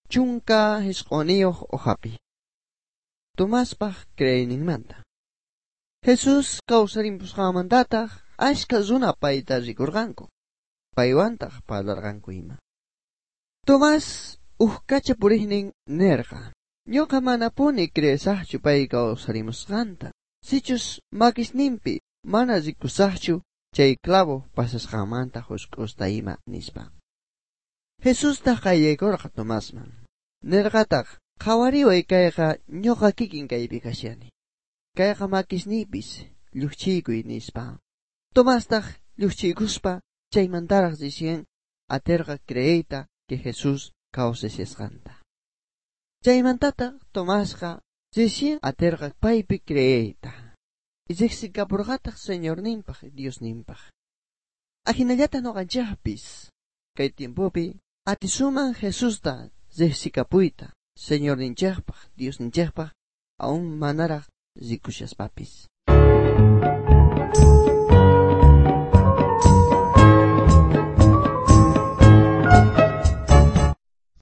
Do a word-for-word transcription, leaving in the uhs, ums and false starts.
chunka hisq'uniyuq uhapi. Tomaspaq creyninmanta. Jesus kawsarimpusqanmantataq ashka runa payta rikurqanku. Paywantaq parlarqanku ima. Tomás uhkacha puriqnin nerqa. Ñuqa manapuni creesaqchu pay kawsarimusqanta. Sichus makisninpi mana rikusaqchu chay clavo pasasqanmanta husk'usta ima nispa. Jesustaq qayllaykurqa Tomásman. Nerqataq qhawariway kayqa ñuqa kikin kaypi kashani. Kayqa makisniypis lluchiykuy nispa. Tomastaq lluchiykuspa chaymantaraq risien aterqa creeyta que Jesus kawsachishqanta. Chaymantataq Tomasqa risien aterqa paypi creeyta. Riqsikapurqataq Señorninpaq Diosninpaq. Ajinallata nuqanchikpis kay tiempopi atisuman Jesusta riqsikapuyta Señorninchikpaq Diosninchikpaq aun manaraq rikushasqapis.